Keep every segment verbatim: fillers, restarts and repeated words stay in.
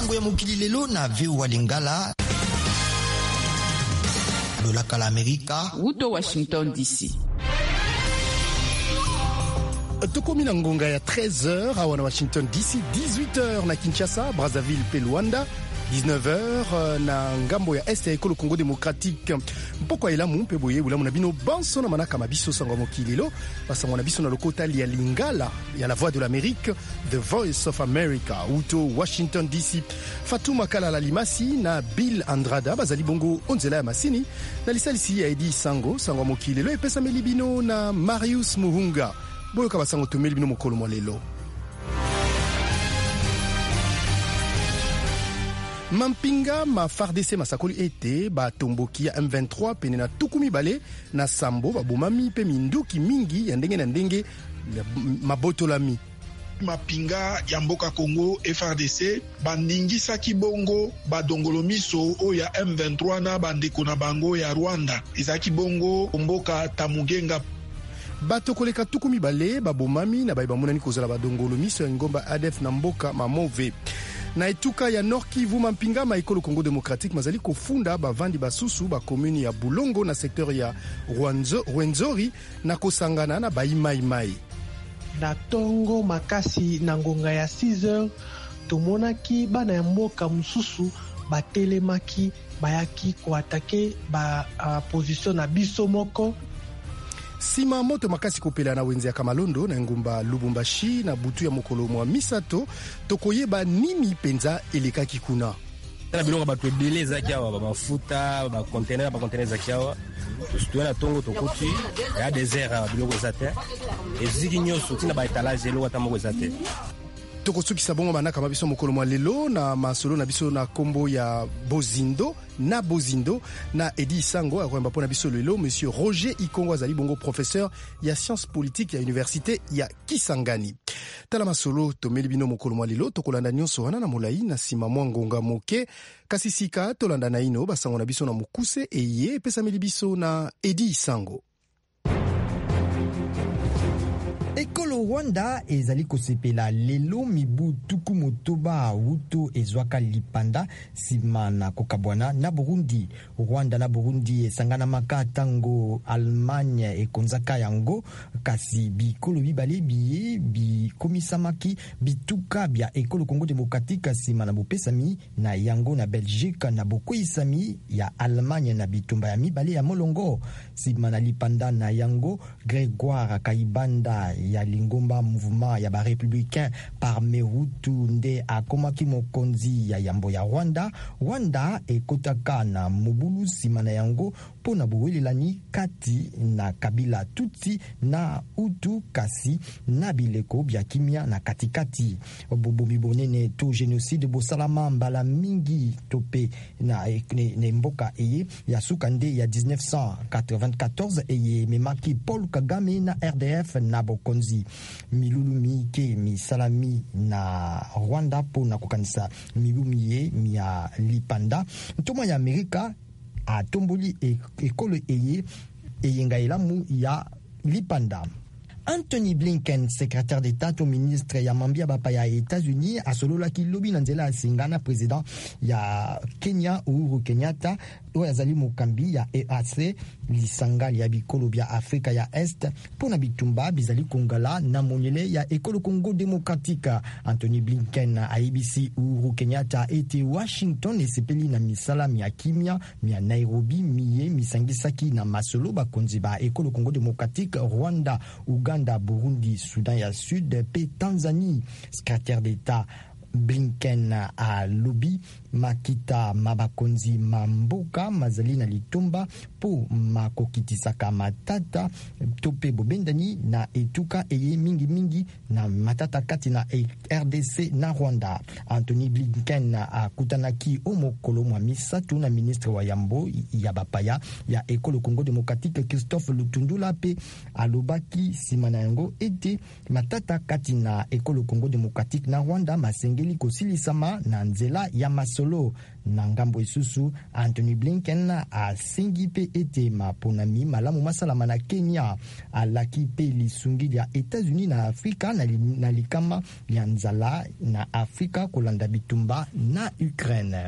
sango ya mokili lelo na V O A Lingala. Lola kala Amerika. Uto Washington D C. Tokomi na ngonga ya treize heures awa na Washington D C, dix-huit heures na Kinshasa, Brazzaville pe Luanda, dix-neuf heures na ngambo ya este ya ekolo Congo démocratique. Mpoko ya elamu mpe boye bulamu na bino banso na manaka mabiso sango mokili lo basango na biso na lokota ya Lingala ya la voix de l'Amérique, The Voice of America, uto Washington D C. Fatuma Kalala Limasi na Bill Andrada bazali bongo onzela ya masini na lisalisi ya Edi Sango sango mokili lo epesa melibino na Marius Muhunga. Boyo kabasango tumeli bino mokolo mwa lelo. Mampinga ma F A R D C masakoli ete ba tomboki ya M vingt-trois pene na tukumi bale na sambo ba bomami pe minduki mingi ya ndenge na ndenge mabotolami. Mapinga ya mboka Congo F A R D C bandingisaki bongo badongolo miso o ya M vingt-trois na bandeko na bango ya Rwanda. Ezaki bongo mboka Tamugenga. Bato koleka tukumi bale babomami na baibamonani kozala badongolo miso ya ngomba A D F na mboka mamove. Na etuka ya Nord Kivu mampinga ma ekolo Congo démocratique mazali kofunda bavandi basusu ba commune ya Bulongo na secteur ya Rwenzori na kosangana na baimaimai. Na tongo makasi na ngonga ya six heures tomonaki bana ya mboka mususu batelemaki bayaki koatake ba uh, position na biso moko. Sima moto makasi kopela na wenze ya Kamalondo na ngumba Lubumbashi na butu ya mokolo mwa misato tokoyeba nini penza elekaki kuna. Na bilonga batu ebele zaki awa mafuta ba container ba container zaki awa tustuwe na tongo tokuti ya desert awa bilongo zate eziki nyoso tina ba etalage elo wata moko zate. Tokosukisa bongo manaka mabiso mokolo mwa lelo na masolo na biso na kombo ya Bozindo na Bozindo na Edi Sango akwemba pona biso lelo monsieur Roger Ikongo azali bongo professeur ya sciences politiques ya université ya Kisangani. Tala masolo tomeli bino mokolo mwa lelo tokolanda nyonso wana na molai na sima mwa ngonga moke kasi sika tolanda na ino basango na biso na mukuse eye pesa meli biso na Edi Sango. Ekolo Rwanda ezali kosepela lelo mibu tuku motoba uto ezwaka lipanda sima na kokabwana na Burundi. Rwanda na Burundi esangana maka tango Allemagne ekonzaka yango kasi bikolo bibale biye bikomisamaki bituka bya ekolo Congo démocratique sima na bopesami na yango na Belgique na bokoisami ya Allemagne na bitumba ya mibale ya molongo sima na lipanda na yango. Grégoire Kaibanda ya lingomba mouvement ya ba républicain par Merutu nde akomaki mokonzi ya yambo ya Rwanda. Rwanda ekotaka na mobulu sima na yango pona buwelelani kati na kabila Tutsi na Hutu kasi na bileko bya kimia na katikati. Bobomi bonene to génocide bosalama mbala mingi tope na ne, ne mboka eye ya sukande ya dix-neuf cent quatre-vingt-quatorze eye memaki Paul Kagame na R D F na bokonzi. Milulu mike misalami na Rwanda pona kukanisa milumi ye mia lipanda. Ntoma ya Amerika a tomboli ekolo eye eyenga elamu ya lipanda. Anthony Blinken, secrétaire d'État au ministre ya mambia bapa ya États-Unis asolola ki lobi na nzela asingana président ya Kenya Uhuru Kenyatta oyo azali mokambi ya E A C lisangali ya bikolo bya Afrika ya Est pona bitumba bizali kongala na monyele ya ekolo Congo démocratique. Anthony Blinken a A B C Uhuru Kenyatta ete Washington esepeli na misala mia kimia mia Nairobi miye misangisaki na masolo bakonzi ba ekolo Congo démocratique Rwanda, Uganda, Burundi, Soudan ya Sud pe Tanzanie. Secrétaire d'État Blinken a lobi makita mabakonzi mamboka mazali na litumba po makokitisaka matata tope bobendani na etuka eye mingi mingi na matata kati na R D C na Rwanda. Anthony Blinken a kutanaki omokolo mwa misatu na ministre wa yambo ya bapaya ya ekolo Congo démocratique Christophe Lutundula pe alobaki sima na yango ete matata kati na ekolo Congo démocratique na Rwanda masengeli kosili epelisama na nzela ya masolo. Na ngambo isusu, Anthony Blinken asengi pe ete maponami malamu masalama na Kenya alaki pe lisungi ya Etats-Unis na Afrika na likama ya nzala na Afrika kolanda bitumba na Ukraine.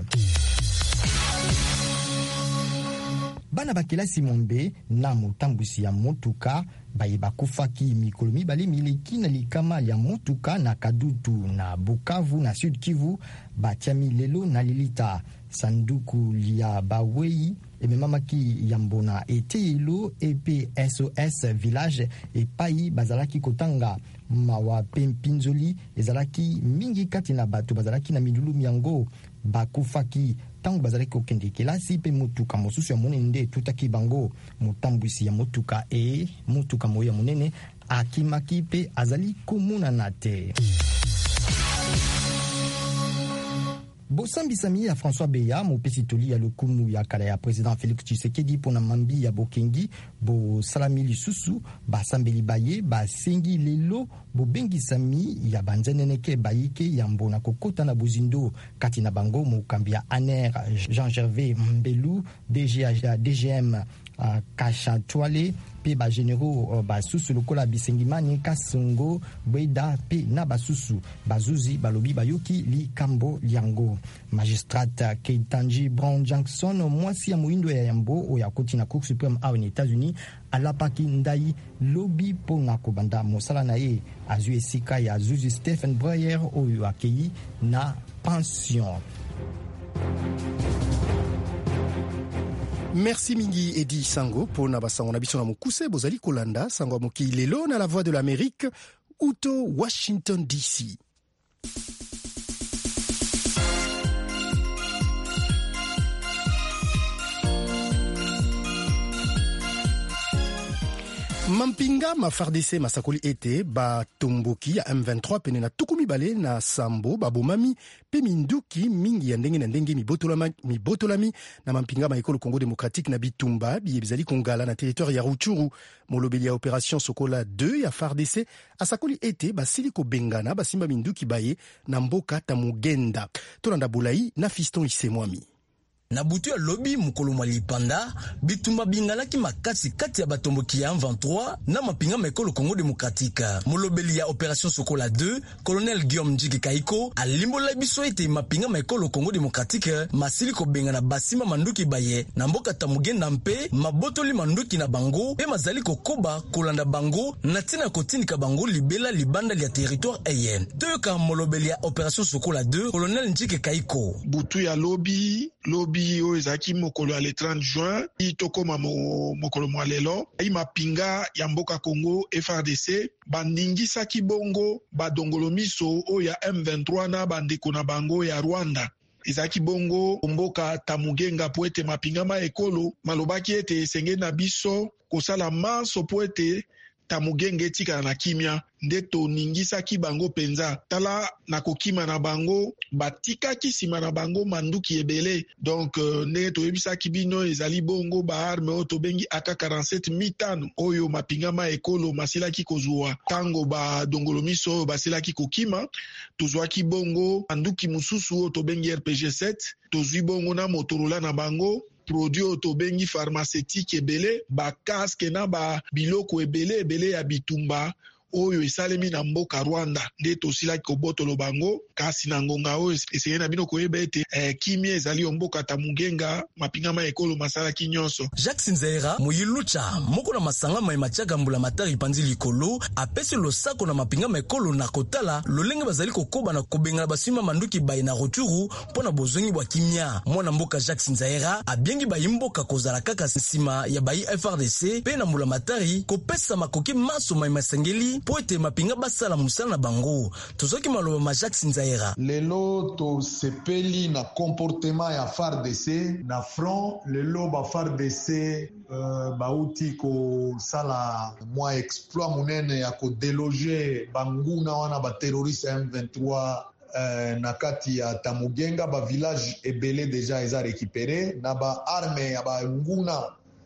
Bana bakelasi mombe na motambusi ya motuka baye bakufaki mikolo mibale mileki na likama ya motuka na Kadutu na Bukavu na Sud Kivu batiami lelo na lilita sanduku lia bawei ememamaki yambona etelo epe S O S village epai bazalaki kotanga mawa pempinzoli ezalaki mingi kati na bato bazalaki na midulu miango bakufaki tangu bazalaki kokende kelasi pe motuka mosusu ya monene tutaki bango motambwisi ya motuka e motuka moya monene akimaki pe azali komonana te. Bosambisami ya François Beya mopesi toli ya lokumu ya kala ya président Félix Tshisekedi pona mambi ya bokengi bo salami lisusu basambeli baye basengi lelo bobengisami ya banzeneneke bayike ya mbona kokota na bozindo kati na bango mokambi ya A N E R Jean Gervais Mbelu D G M Uh, Kasha Toile pe ba généraux uh, basusu lokola Bisengimani Kasongo Bweda pe na basusu bazuzi balobi bayoki li kambo liango. Magistrat Keitanji Brown Jackson mwasi ya muindo ya yambo o ya koti na Cour suprême a aux États-Unis alapaki ndai lobi pona kobanda mosala na ye azui esika ya zuzi Stephen Breyer o akei na pension. Merci mingi Edi Sango pour na basango na biso na mokuse bozali kolanda sango moki lelo na la voix de l'Amérique uto Washington D C. Mampinga ma F A R D C masakoli ete ba tomboki ya M vingt-trois pene na tukumi bale na sambo babomami pe minduki mingi ya ndenge na ndenge mibotolami mibotolami na mampinga ma ekolo Congo démocratique na bitumba biyebizali kongala na territoire ya Rutshuru molobeli ya opération Sokola deux ya F A R D C asakoli ete basili ko bengana basimba minduki baye na mboka Tamugenda tolanda bulai na Fiston Isemwami. Na butu ya lobi mukolo mwa lipanda bitumba bingalaki makasi kati ya batomboki ya M vingt-trois na mapinga mekolo Congo démocratique. Molobeli ya opération Sokola deux colonel Guillaume Njike Kaiko alimbola biso ete mapinga mekolo Congo démocratique masili ko bengana basima manduki baye na mboka Tamugenda mpe mabotoli manduki na bango pe mazali kokoba kolanda bango na tina kotinika bango libela libanda ya territoire ayen. Toyoka molobeli ya opération Sokola deux colonel Njike Kaiko. Butu ya lobi lobi oyo ezalaki mokolo ya le trente juin itokoma mo, mokolo mwa lelo ai mapinga ya mboka Congo F A R D C bandingisaki bongo badongolo miso oyo ya M vingt-trois na bandeko na bango ya Rwanda. Ezalaki bongo mboka Tamugenga po ete mapinga ma ekolo malobaki ete esenge na biso kosala maso po ete Tamugenge etikala na kimia nde toningisaki bango penza tala na kokima na bango batikaki sima na bango manduki ebele donc uh, nde toyebisaki bino ezali bongo baarme oyo tobengi A K quarante-sept mitano oyo mapinga ma ekolo masilaki kozwa tango badongolo miso oyo basilaki kokima tozwaki bongo manduki mususu oyo tobengi R P G sept tozwi bongo na Motorola na bango produit otobengi pharmaceutique ebele ba casque na ba biloko ebele ebele ya bitumba oyo esalemi na mboka Rwanda nde tosilaki kobotolo bango kasi na ngonga oyo esengeli na bino koyeba ete eh, kimia ezali mboka Tamugenga mapinga ma ekolo masalaki nyonso. Jacques Sinzaira moyilucha moko na masanga ma matiaka mbula matari panzi likolo apesi losako na mapinga ma ekolo na kotala lolenge bazali kokoba na kobenga basima manduki baye na Rutshuru pona bozongi bwa kimia. Mwana mboka Jacques Sinzaira abiengi bayimboka kozala kaka sima ya bayi F A R D C pe na mbula matari kopesa makoki maso ma masengeli po ete mapinga basala musala na bango. Tozoki maloba ma Jacques Sinzaira. Lelo to sepeli na comportement ya F A R D C na front lelo ba F A R D C uh, bauti ko sala mwa exploit munene ya ko déloger banguna wana ba terroriste M vingt-trois uh, na kati ya Tamugenga ba village ebele deja eza récupéré na ba arme ya ba nguna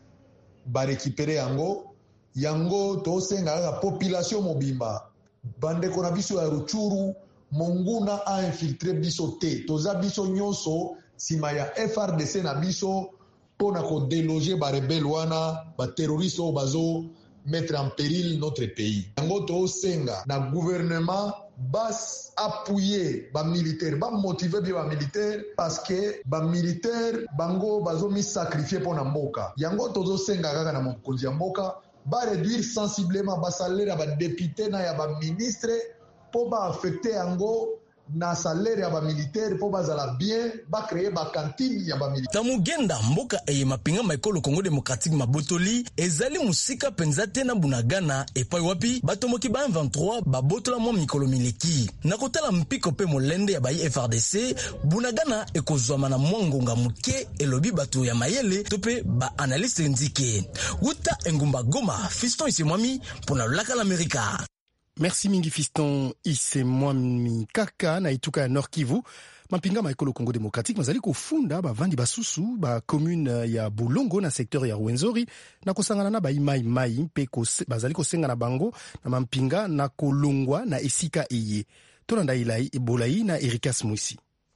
ba récupérer yango yango tosenga la population mobimba bandeko na biso ya Rutshuru monguna a infiltré biso te toza biso nyonso sima ya F R D C na biso pona ko déloger ba rebelle wana ba terroriste o bazo mettre en péril notre pays. Yango to senga na gouvernement bas appuyer ba militaire ba motiver bi ba militaire parce que ba militaire bango bazo mi sacrifier pona mboka. Yango to senga kaka na mokonzi ya mboka ba réduire sensiblement ba salaire ba député na ya ba ministre po ba affecter yango na salaire ya ba militaire po bazala bien ba créer ba cantine ya ba militaire. Tamugenda mboka eye mapinga maikolo Congo Démocratique mabotoli ezali musika penza te na Bunagana epai wapi batomoki ba M vingt-trois babotola mwa mikolo mileki na kotala mpiko pe molende ya ba F R D C Bunagana ekozwama na mwangonga muke elobi bato ya mayele tope ba analyste ndike Wuta Engumba Goma Fiston Isemwami pona laka l'Amerika. Merci mingi Fiston Isemwami kaka na ituka ya Nord Kivu. Mapinga maikolo Congo Démocratique mazali kofunda bavandi basusu ba commune ya Bulongo na secteur ya Rwenzori na kosangana na ba imai mai mpe bazali kosenga na bango na mampinga na kolongwa na esika eye. Tolanda ilai Bolai na Erikas Mwisi.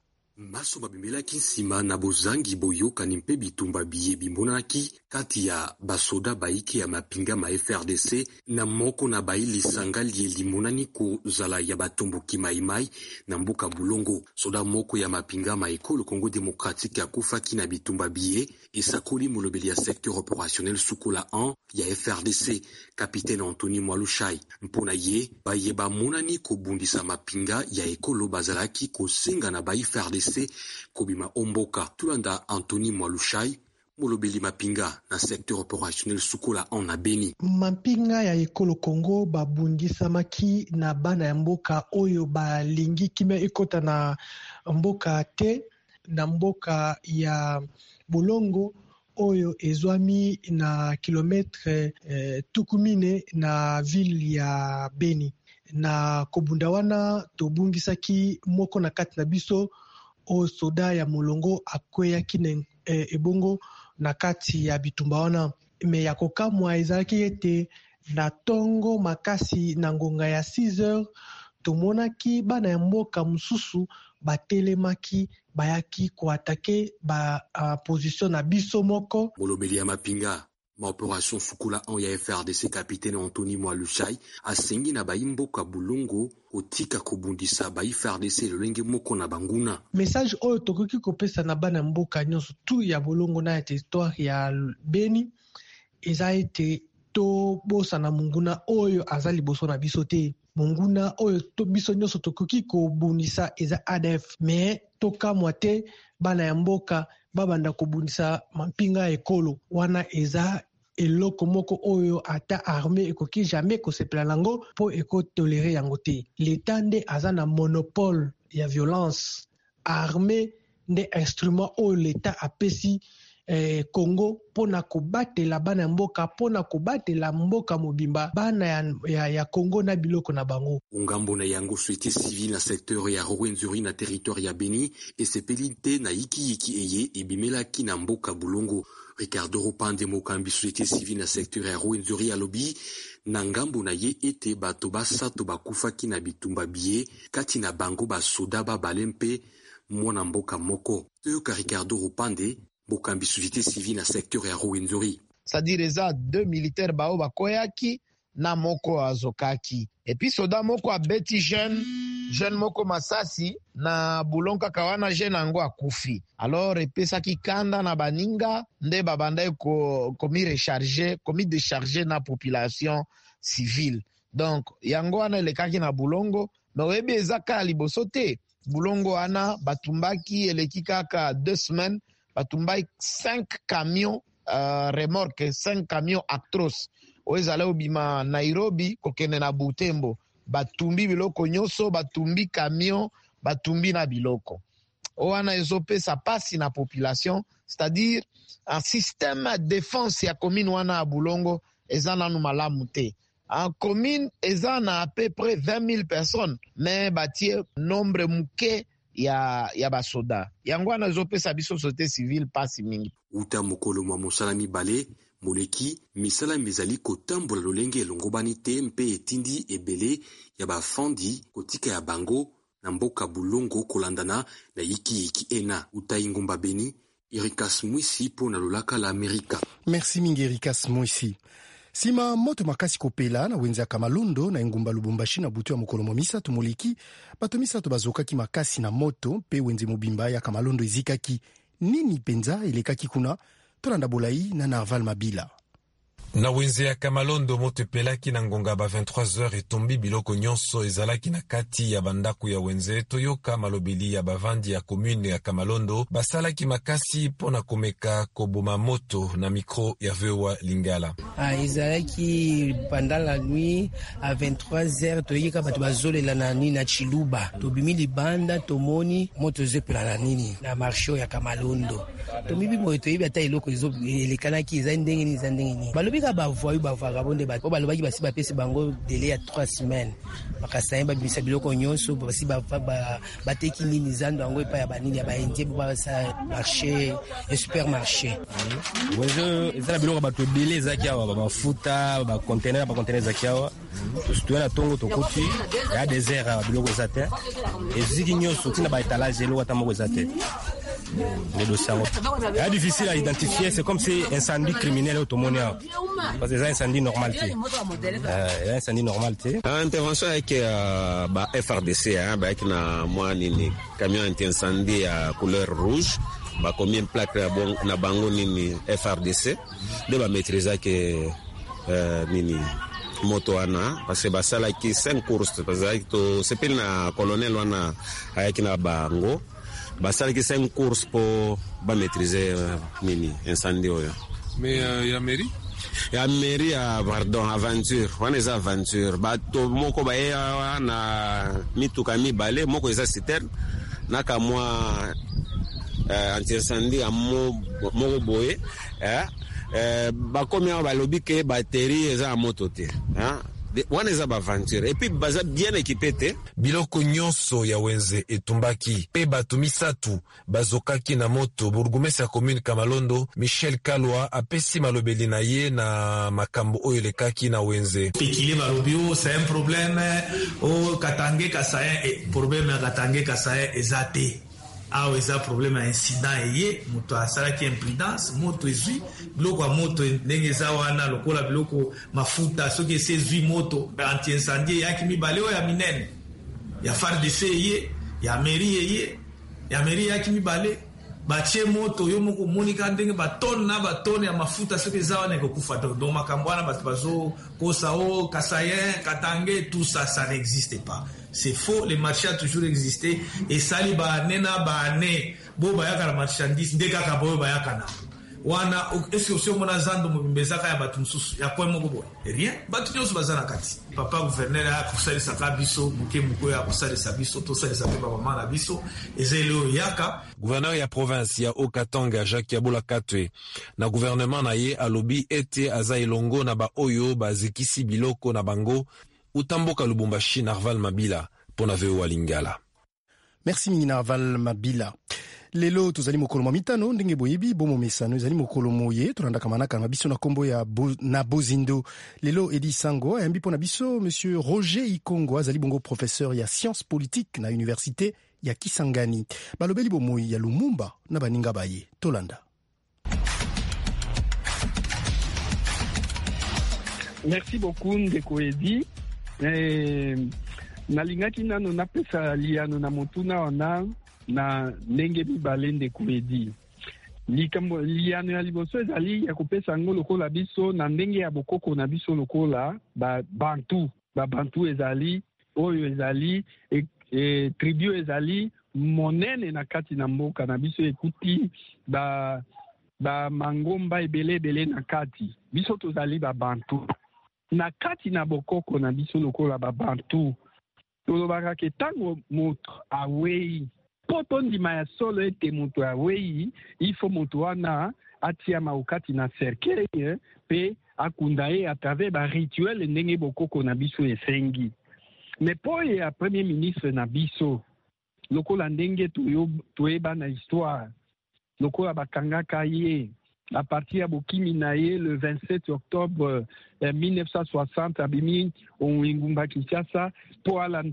Maso babimelaki nsima na bozangi boyokani mpe bitumba biye bimonaki kati ya basoda baike ya mapinga ma F R D C na moko na bayi lisanga lie limonani kozala ya batomboki maimai na mboka Bulongo. Soda moko ya mapinga ma ekolo Congo Démocratique ya kufaki na bitumba biye esakoli molobeli ya secteur opérationnel Sukola un ya F R D C capitaine Anthony Mwalushai. Mpona ye baye bamonani kobundisa mapinga ya ekolo bazalaki kosenga na bayi F R D C kobima omboka. Tulanda Anthony Mwalushai molobeli mapinga na secteur opérationnel Sukola un na Beni. Mapinga ya ekolo Congo babundisa maki na bana ya mboka oyo balingi kimia ekota na mboka te na mboka ya Bulongo oyo ezwami na kilometre eh, tukumine na ville ya Beni. Na kobunda wana tobungisaki moko na kati na biso o soda ya molongo akweya kine e, ebongo na kati ya bitumba wana me ya kokamwa ezalaki ete na tongo makasi na ngonga ya six heures tomonaki bana ya mboka mususu batelemaki bayaki koatake ba uh, position na biso moko. Molobeli ya mapinga ma opération Sukola un ya F R D C capitaine Anthony Mwalushai asengi na baimboka Bulongo otika kobundisa ba F R D C lolenge moko na banguna. Message oyo tokoki kopesa na bana mboka nyonso tu ya Bulongo na territoire ya Beni eza ete to bosa na munguna oyo azali boso na biso te. Munguna oyo to biso nyonso tokoki kobundisa eza A D F mais toka mwate bana ya mboka babanda kobundisa mampinga ekolo wana eza eloko moko oyo ata armée ekoki jamais kosepela nango po ekotolere yango te. L'État nde aza na monopole ya violence. Armée nde instrument oyo l'État apesi eh, Congo pona kobatela bana mboka pona kobatela mboka mobimba bana ya, ya, ya Congo na biloko na bango. Ungambo na yango société civile na secteur ya Rwenzori na territoire ya Beni esepelite na iki iki eye ebimelaki na mboka Bulongo. Ricardo Ropande mokambi société civile na secteur ya Rwenzori alobi na ngambo na ye ete bato basato bakufaki na bitumba biye kati na bango basoda babale mpe mwana mboka moko. Toyoka Ricardo Ropande mokambi société civile na secteur ya Rwenzori. C'est-à-dire eza deux militaires bao bakoyaki na moko azokaki. Et puis soda moko abeti jeune jeune moko masasi na Bulongo kawana jeune ango akufi. Alors epesaki kanda na baninga nde babanda ko komi recharger komi décharger na population civile. Donc yango wana elekaki na Bulongo mais oyebi ezaka liboso te. Bulongo ana batumbaki eleki kaka deux semaines batumbai cinq camions uh, remorque cinq camions Actros oezala obima Nairobi kokene na Butembo batumbi biloko nyonso batumbi camion batumbi na biloko oana ezopesa pasi na population, c'est-à-dire un système de défense ya commune wana ya Bulongo eza nanu malamu te. En commune eza na à peu près vingt mille personnes mais batie nombre muke ya ya basoda yango wana ezopesa biso société civile pasi mingi. Uta mokolo mwa mosala mibale moleki misala mizali kotambola lolenge elongobani te mpe etindi ebele ya bafandi kotika ya bango na mboka Bulongo kolandana na iki iki ena utai ngumba Beni. Erikas Mwisi po na lolaka la Amerika. Merci mingi Erikas Mwisi. Sima moto makasi kopela na wenza Kamalondo na ngumba Lubumbashi na butu ya mokolo momisa tumoliki bato misato bazokaki makasi na moto pe wenze mobimba ya Kamalondo ezikaki. Nini penza elekaki kuna? Tolanda Bolai na Narval Mabila. Na wenze ya Kamalondo moto pelaki na ngonga ba vingt-trois heures etombi biloko nyonso ezalaki na kati ya bandako ya wenze toyoka malobeli ya bavandi ya commune ya Kamalondo basalaki makasi pona komeka koboma moto na micro ya Vewa Lingala. Ah, ezalaki pendant la nuit à vingt-trois heures toyika bato bazolela na nini na Chiluba tobimi libanda tomoni moto zepela na nini na marché ya Kamalondo tomibi moto yebi ata eloko ezo elekanaki eza ndenge ni za ndenge ni balobi ba voyu ba vagabonde ba balobaki basi ba pesi bango délai ya trois semaines bakasa ba bisa biloko nyonso basi ba ba teki nini zando ngo epa ya banini ya ba indie ba sa marché et supermarché wezo ezala biloko ba to délai zaki awa ba mafuta ba container ba container zaki awa to na tongo to kuti ya désert ba biloko zate eziki nyonso tina ba étalage lo ata moko zate. C'est difficile à identifier, c'est comme si un incendie criminel automonia. Parce que c'est un incendie normalité. Euh, incendie normalité. Intervention avec euh, bah, F R D C, hein, bah, avec na moi nini camion anti-incendie à couleur rouge, bah combien plaque na bango nini F R D C, de ba maîtriser que euh, nini moto wana parce que basala ki cinq courses parce que c'est pas na colonel wana avec na bango. Basala ki cinq courses pour ba maîtriser euh, nini incendie oyo. Mais euh, ya mairie ya mairie ya pardon aventure wana eza aventure bato moko ba ya na mituka mibale moko eza citerne naka mwa euh, anti incendie amo moko boye eh euh, ba komia balobi ke batterie eza moto te hein wana eza ba aventure et puis baza bien équipé te biloko nyonso ya wenze etumbaki pe bato misatu bazokaki na moto. Bourgmestre ya commune Kamalondo Michel Kalwa apesi malobeli na ye na makambo oyo lekaki na wenze. Pikili malobio c'est un problème au Katangé Kasaye et problème ya Katangé Kasaye ezate awa eza problème ya incident eye moto asalaki imprudence moto ezwi biloko ya moto ndenge eza wana lokola biloko mafuta soki esi ezwi moto anti incendie yaki mibale oyo ya minene ya F A R D C eye ya mairie eye ya mairie yaki mibale batie moto yo moko monika ndenge batone na batone ya mafuta soki eza wana ekokufa to donc makambo wana bato bazo kosa o Kasaye Katangé tout ça ça n'existe pas. C'est faux, le marché a toujours existé et sali ba nena ba ne bo ba yaka la marchandise ndeka ka bo ba yaka na wana est-ce que sio mona zando mbimbeza ka ya batu msusu ya kwa moko bo rien batu nyoso bazana kati papa gouverneur ya kusali saka biso muke muko ya kusali sabiso to sali sa papa mama na biso ezelo yaka gouverneur ya province ya Okatanga Jacques Yabola Katwe na gouvernement na ye alobi ete aza elongo na ba oyo bazikisi biloko na bango utamboka Lubumbashi. Narval Mabila pona Vewa Lingala. Merci mingi Narval Mabila. Lelo tozali mokolo mitano ndenge boyebi bomo mesano ezali mokolo moye tolanda kamanaka na biso na kombo ya bo, na Bozindo. Lelo Edi Sango ayambi pona biso monsieur Roger Ikongo azali bongo professeur ya sciences politiques na université ya Kisangani. Balobeli bomo ya Lumumba na baninga baye tolanda. Merci beaucoup ndeko Edi. Eh, nalingaki nano napesa liano na motuna wana na ndenge mibale ndeko Edi. Likambo liano ya liboso ezali ya kopesa ngo lokola biso na ndenge ya bokoko na biso lokola ba bantu ba bantu ezali oyo ezali e, e, tribu ezali monene na kati na mboka na biso ekuti ba ba mangomba ebele ebele na kati biso tozali ba bantu na kati na bokoko na biso lokola ba bantu tolobaka ke tango moto awei poto ndima ya solo ete moto awei ifo moto wana atia maukati na cercueil pe akunda ye à travers ba rituel ndenge bokoko na biso esengi. Mais po ya premier ministre na biso lokola ndenge toyeba na histoire lokola bakangaka ye à partir ya bokimi na ye le vingt-sept octobre mille neuf cent soixante abimi ongumba Kinshasa po alanda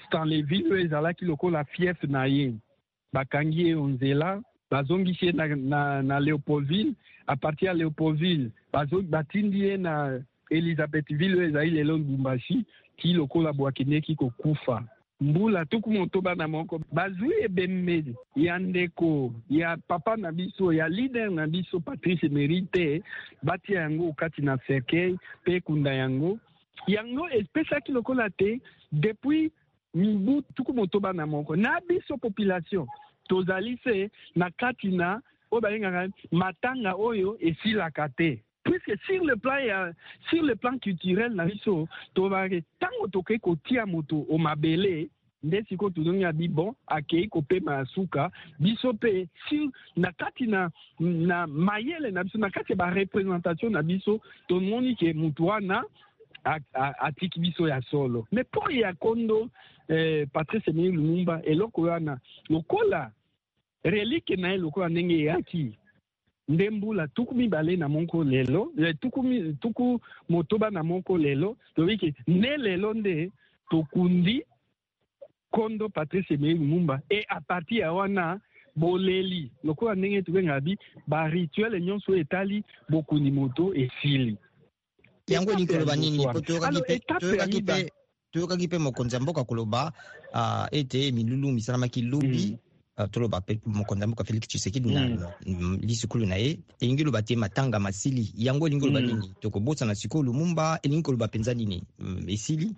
Stanleyville ezalaki lokola fief na ye bakangi ye onzela bazongisi ye na, na, na Léopoldville. À partir ya Léopoldville batindi ye na Elizabethville ezali lelo Lubumbashi ti lokola bwakendeki kokufa. Mbula tuku motoba na moko bazwi ebembe ya ndeko ya papa na biso ya leader na biso Patrice Emery batia yango kati na cercueil pe kunda yango yango espesaki lokola te depuis mibu tuku motoba na moko na biso population tozali se na kati na oyo bayengaka matanga oyo esilaka te. Puisque sur le plan ya, sur le plan culturel na biso tobake tango toke kotia moto o mabele nde siko tuzongi abi bon akei kopema suka biso pe sur na kati na na mayele na biso na kati ba représentation na biso tomoni ke mutu wana atiki biso ya solo. Mais po ya kondo eh, Patrice Emery Lumumba eloko wana lokola relique na lokola ndenge yaki ndembula tuku mibale na monko lelo tuku, tuku motoba na monko lelo tobiki ne lelo nde tokundi kondo Patrice Emery Lumumba et à partir ya wana boleli lokola ndenge tubenga bi ba rituel nyonso etali bokundi moto esili yango ni koloba nini toyokaki pe toyokaki pe mokonzi ya mboka koloba uh, ete milulu misalamaki lobi mm. Uh, toloba pe mokonzi ya mboka Félix Tshisekedi na mm. lisukulu na ye elingi loba te matanga masili yango elingi loba nini mm. tokobosa na siko Lumumba elingi koloba penza nini mm, esili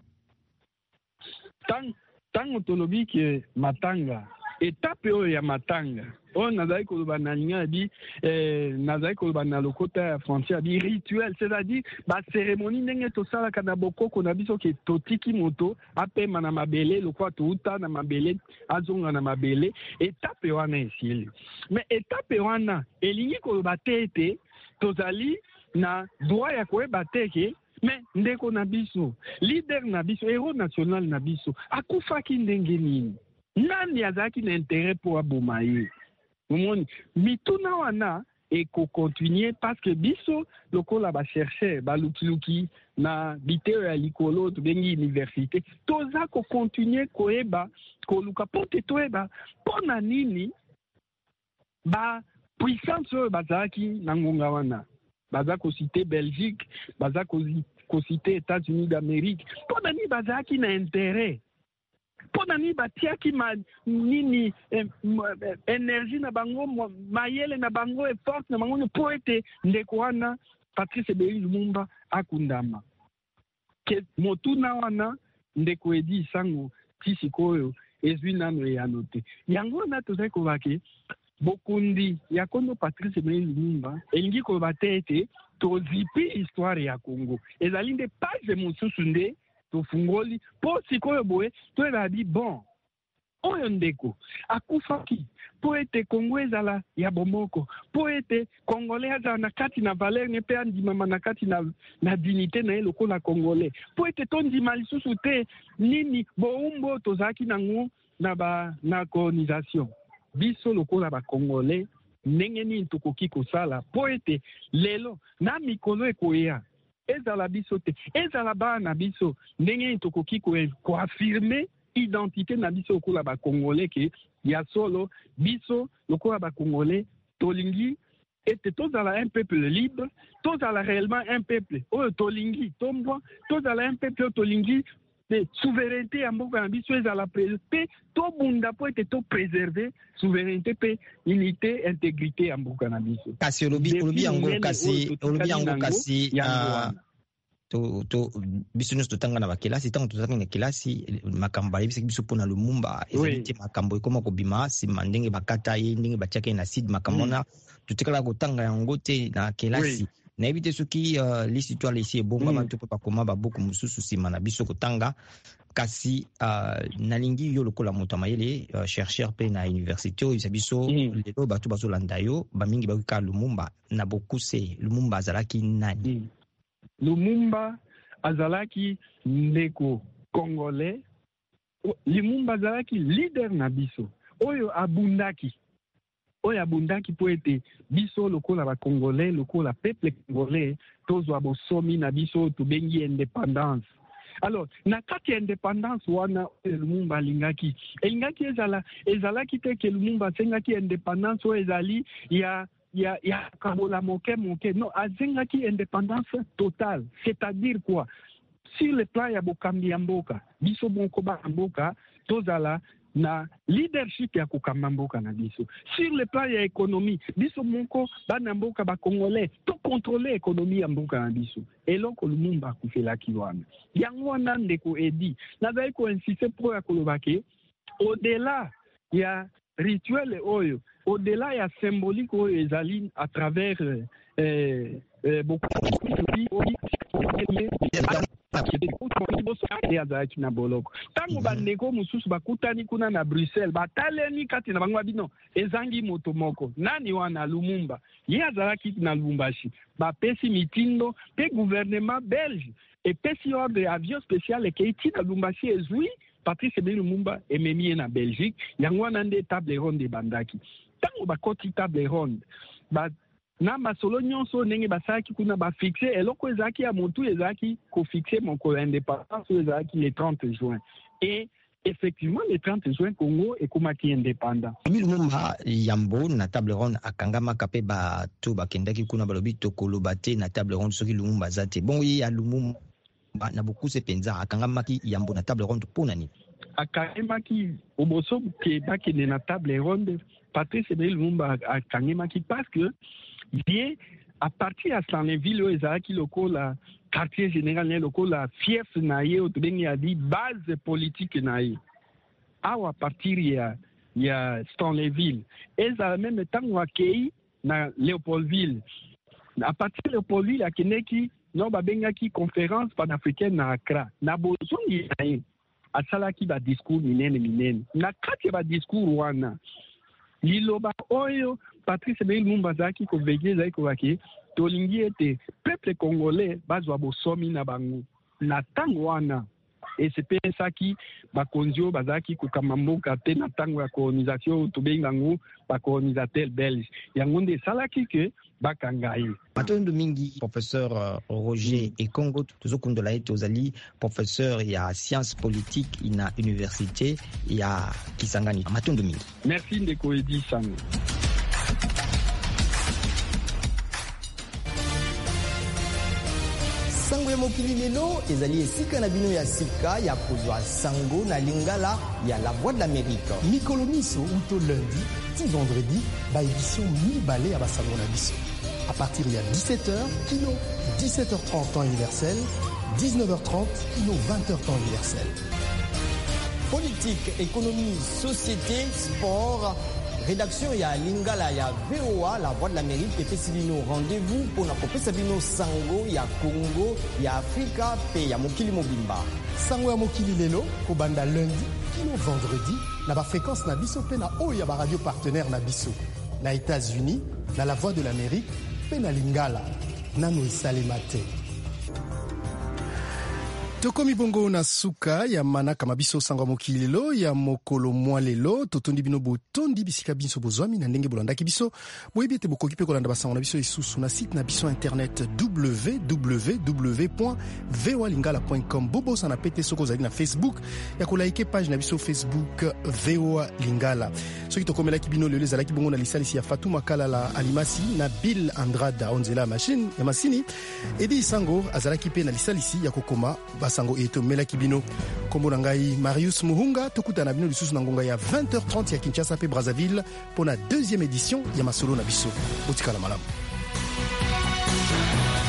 Tang, tango tolobi ke matanga etape oyo ya matanga oyo nazali koloba na linga bi eh, nazali koloba na lokota ya frontière bi rituel, c'est-à-dire ba cérémonie ndenge tosalaka na bokoko na biso ke totiki moto apema na mabele lokwa touta na mabele azonga na mabele etape wana esili. Mais etape wana elingi koloba te ete tozali na droit ya koyeba te ke mais ndeko na biso leader na biso héros national na biso akufaki ndenge nini nani azaki na intérêt pour aboma ye momoni mituna wana ekokontinue parce que biso lokola bachercheur balukiluki na biteo ya likolo tobengi université toza kokontinue koyeba koluka po te toyeba mpona nini ba puissance oyo bazalaki na ngonga wana baza kosite Belgique baza kosite États-Unis d'Amérique mpona nini bazalaki na intérêt pona ni batiaki ma nini eh, énergie na bango mayele na bango et force na bango po ete ndeko wana Patrice Emery Lumumba akundama ke motuna wana ndeko edi sango tisikoyo ezwi nano ya note yango na tozai kobake bokundi ya kondo Patrice Emery Lumumba elingi kobate ete tozipi histoire ya Congo ezali nde page mosusu nde tofungoli po sikoyo boye toyeba bi bon oyo ndeko akufaki po ete Congo ezala ya bomoko po ete Congolais azala na kati na valeur ne pe andimama na kati na, na dignité na ye lokola Congolais po ete tondima lisusu te nini boumbo tozalaki nango na ba na colonisation biso lokola ba Congolais ndenge nini tokoki kosala po ete lelo na mikolo ekoya ezala biso te ezala ba na biso ndenge tokoki ko affirmer identité na biso lokola ba Congolais ke ya solo biso lokola ba Congolais tolingi ete tozala un peuple libre tozala réellement un peuple oyo tolingi tombwa tozala un peuple tolingi de souveraineté ya mboka na biso ezala pe tobunda po ete to préserver souveraineté pe unité intégrité ya mboka na biso kasi olobi olobi yango kasi olobi yango kasi to to biso nyonso totanga na bakelasi ntango tozalaki na kelasi makambo ayebisaki biso mpona Lumumba ezali te makambo ekoma kobima nsima ndenge bakata ye ndenge batiaka ye na side makambo wana totikala kotanga yango te na kelasi nayebi te soki uh, l'histoire esi ebongama mm. to mpe bakoma babuku mosusu nsima na biso kotanga kasi uh, nalingi yo lokola moto ya mayele uh, chercheur mpe na université oyo bisa biso mm. lelo bato bazolanda yo bamingi bakika Lumumba na bokuse Lumumba azalaki nani mm. Lumumba azalaki ndeko Congolais Lumumba azalaki leader na biso oyo abundaki oyo abundaki po ete biso lokola ba Congolais lokola peuple congolais tozwa bosomi na biso tobengi indépendance Alors na kati ya indépendance wana Lumumba alingaki elingaki ezala ezalaki te ke Lumumba asengaki indépendance oyo ezali ya ya ya kabola moke moke non azengaki indépendance totale, c'est-à-dire quoi, sur le plan ya bokambi ya mboka biso moko ba mboka tozala na leadership ya kokamba mboka na biso. Sur le plan ya économie biso moko bana mboka ba congolais to contrôler économie ya mboka na biso eloko Lumumba akufelaki wana yango wana ndeko edi nazali ko insister pro ya kolobake au-delà ya rituel oyo, au-delà ya symbolique oyo ezali à travers euh, euh, beaucoup na boloko tango bandeko mususu bakutani kuna na Bruxelles bataleni kati na bango bino ezangi moto moko nani wana Lumumba ye azalaki na Lubumbashi bapesi mitindo pe gouvernement belge epesi ordre avion spécial ekeiti na Lubumbashi ezwi Patrice Emery Lumumba ememi na Belgique yango wana nde table ronde bandaki tango bakoti table ronde ba na masolo nyonso ndenge basalaki kuna bafixe eloko ezalaki ya motu ezalaki kofixe moko indépendance ezalaki le trente juin et effectivement le trente juin Congo ekomaki indépendant. Lumumba yambo na table ronde akangamaka pe bato bakendaki kuna balobi tokoloba te na table ronde soki Lumumba zate bon ye ya Lumumba na beaucoup se penza akangamaki yambo na table ronde pona ni akangamaki oboso ke bakende na table ronde Patrice Emery Lumumba akangamaki parce que bien à partir à Stanleyville où ezalaki lokola quartier général ne lokola fief na ye otobengi a dit base politique na ye awa partir ya ya Stanleyville ezala même tango akei na Léopoldville à partir de Léopoldville akeneki no babengaki conférence panafricaine na Accra na bozongi na ye asalaki ba discours minene minene na kati ba discours wana liloba oyo Patrice Emery Lumumba zaki ko vege zaki ko waki tolingi ete peuple congolais bazwa bosomi na bango na tango wana et c'est ça qui bakonzio bazaki ko kamamboka te na tango ya colonisation to bengango ba colonisateur belge yango nde salaki ke bakangai matondo mingi professeur uh, Roger Ekongo tozokundola ete ozali professeur ya sciences politique ina université ya Kisangani matondo mingi. Merci ndeko Edi Sango. Sango ya mokili lelo ezali esika na bino ya sika ya kozwa sango na lingala ya la voix de l'Amérique. Mikolo miso uto lundi ti vendredi ba édition mibale ya basango na biso. À partir de dix-sept heures, kino dix-sept heures trente temps universel, dix-neuf heures trente, kino vingt heures temps universel. Politique, économie, société, sport, rédaction ya lingala ya V O A, la voix de l'Amérique, et Pessilino, rendez-vous pour la Kopé Sabino Sango, ya Congo, ya Afrika, pe ya Mokili Mobimba. Sango ya Mokili Lelo, Kobanda lundi, kino vendredi, na ba fréquence na biso pe na oya ba radio partenaire na biso. Na États-Unis, na la voix de l'Amérique, pe na lingala, nano isalemate. Tokomi bongo na suka ya manaka mabiso sango mokilelo ya mokolo mwalelo totondi bino botondi bisika biso bozwami na ndenge bolandaki biso boyebi ete bokoki pe kolanda basango na biso isusu na site na biso internet w w w point v o a lingala point com bobosa na pete soko ozali na Facebook ya kolaike page na biso Facebook V O A Lingala soki tokomelaki bino lelo ezalaki bongo na lisalisi ya Fatuma Kalala Alimasi na Bill Andrada onzela machine ya masini Edi Sango azalaki pe na lisalisi ya kokoma sango eto melaki bino kombo na ngai Marius Muhunga tokuta na bino lisusu na ngonga ya vingt heures trente ya Kinshasa pe Brazzaville pour la deuxième édition ya masolo na biso botikala malamu.